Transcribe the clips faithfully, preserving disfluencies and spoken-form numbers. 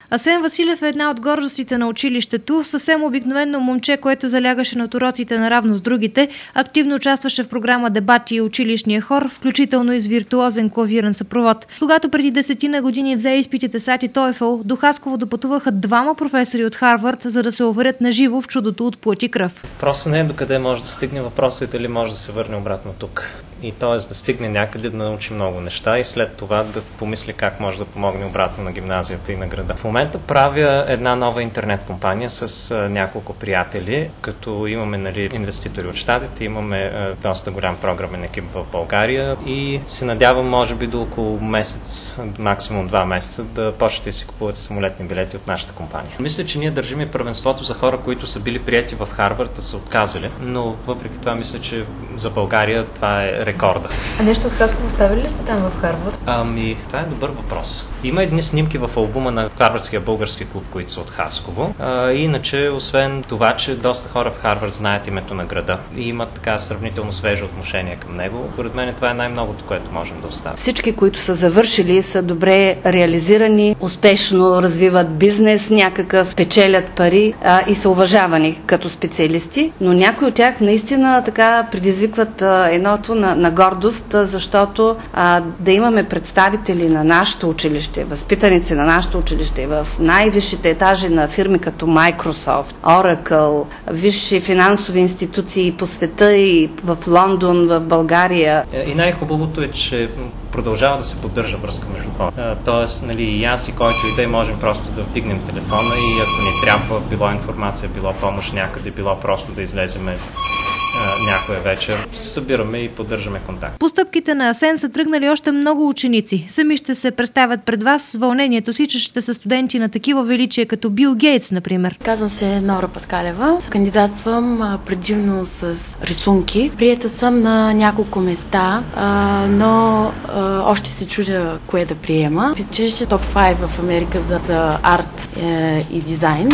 Асен Василев е една от гордостите на училището. Съвсем обикновено момче, което залягаше над уроците наравно с другите, активно участваше в програма дебати и училищния хор, включително и с виртуозен клавирен съпровод. Когато преди десетина години взе изпитите сати TOEFL, до Хасково допътуваха двама професори от Харвард, за да се уверят наживо в чудото от плът и кръв. Въпросът не е докъде може да стигне, въпросът е дали може да се върне обратно тук. И т.е. да стигне някъде, да научи много неща и след това да помисли как може да помогне обратно на гимназията и на града. В момента правя една нова интернет компания с а, няколко приятели, като имаме, нали, инвеститори от щатите, имаме а, доста голям програмен екип в България и се надявам, може би до около месец, максимум два месеца, да почнете да си купувате самолетни билети от нашата компания. Мисля, че ние държим и първенството за хора, които са били прияти в Харвард, да са отказали, но въпреки това мисля, че за България това е рекорда. А нещо от Хасково ставили ли сте там в Харвард? Ами, това е добър въпрос. Има едни снимки в албума на Харвардския български клуб, които са от Хасково. А, иначе, освен това, че доста хора в Харвард знаят името на града и имат така сравнително свежо отношение към него, поред мен това е най-многото, което можем да оставим. Всички, които са завършили, са добре реализирани, успешно развиват бизнес, някакъв печелят пари а, и са уважавани като специалисти, но някои от тях наистина така предизвикват а, едното на, на гордост, защото а, да имаме представители на нашето училище, възпитаници на нашето училище в най-висшите етажи на фирми като Microsoft, Oracle, висши финансови институции по света и в Лондон, в България. И най-хубавото е, че продължава да се поддържа връзка между хора. Тоест, нали, и аз и който и да можем просто да вдигнем телефона и ако ни трябва, било информация, било помощ някъде, било просто да излеземе някоя вечер, събираме и поддържаме контакт. По стъпките на Асен са тръгнали още много ученици. Сами ще се представят пред вас с вълнението си, че ще са студенти на такива величия като Бил Гейтс, например. Казвам се Нора Паскалева. Кандидатствам предимно с рисунки. Приета съм на няколко места, но още се чудя кое да приема. Училище топ пет в Америка за, за арт и дизайн.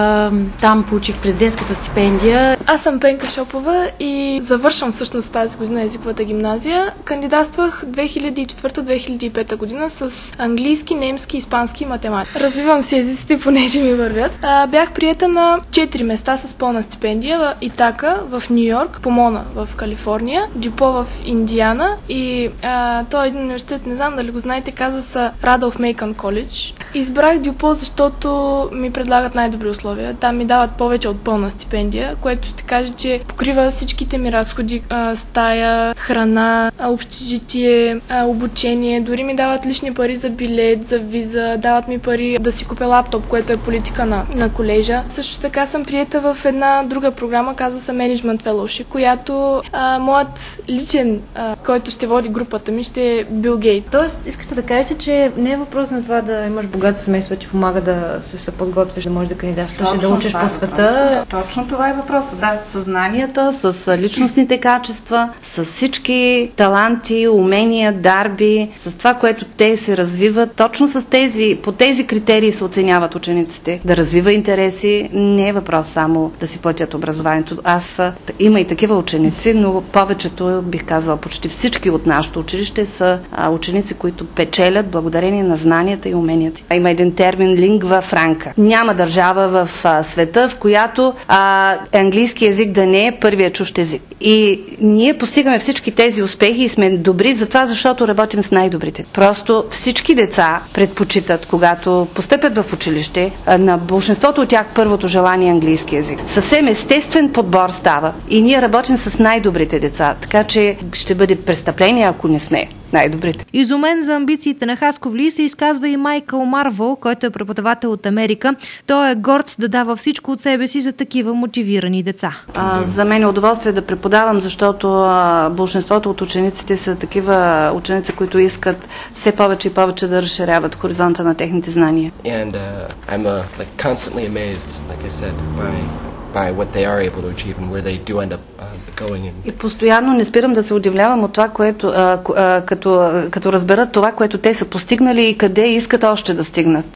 Там получих президентската стипендия. Аз съм Пенка Шопова и завършвам всъщност тази година езиковата гимназия. Кандидатствах две хиляди и четвърта - две хиляди и пета година с английски, немски, испански и математика. Развивам си езиците, понеже ми вървят. А, бях приета на четири места с пълна стипендия в Итака, в Ню Йорк, Помона в Калифорния, Дюпо в Индиана и а, той е един университет, не знам дали го знаете, казва се Радолф Мейкън Коледж. Избрах Дюпо, защото ми предлагат най-добри условия. Там ми дават повече от пълна стипендия, което ще каже, че покрива всичките ми разходи, а, стая, храна, а, общежитие, а, обучение, дори ми дават лични пари за билет, за виза, дават ми пари да си купя лаптоп, което е политика на, на колежа. Също така съм приета в една друга програма, казва се Management Fellowship, която а, моят личен, а, който ще води групата ми, ще е Бил Гейтс. Тоест, искате да кажете, че не е въпрос на това да имаш богато семейство, че помага да се подготвиш, да можеш да кандидатстваш и да учиш по света. Точно това е въпросът, да. Съзнанията, с личностните качества, с всички таланти, умения, дарби, с това, което те се развиват. Точно с тези, по тези критерии се оценяват учениците. Да развива интереси не е въпрос само да си платят образованието. Аз има и такива ученици, но повечето, бих казала, почти всички от нашето училище са а, ученици, които печелят благодарение на знанията и уменията. Има един термин лингва франка. Няма държава в а, света, в която а, английски език да не е първият чужд език. И ние постигаме всички тези успехи и сме добри за това, защото работим с най-добрите. Просто всички деца предпочитат, когато постъпят в училище, на большинството от тях първото желание е английски език. Съвсем естествен подбор става. И ние работим с най-добрите деца. Така че ще бъде престъпление, ако не сме най-добрите. Изумен за амбициите на хасковли се изказва и Майкъл Марвел, който е преподавател от Америка. Той е горд да дава всичко от себе си за такива мотивирани деца. А, за мен е удоволствие да преподавам, защото а, большинството от учениците са такива ученици, които искат все повече и повече да разширяват хоризонта на техните знания. And uh, I'm uh, like constantly amazed, like I said, by by what they are able to achieve and where they do end up uh, going in. И постоянно не спирам да се удивлявам от това, което а, а, като, като разберат това, което те са постигнали и къде искат още да стигнат.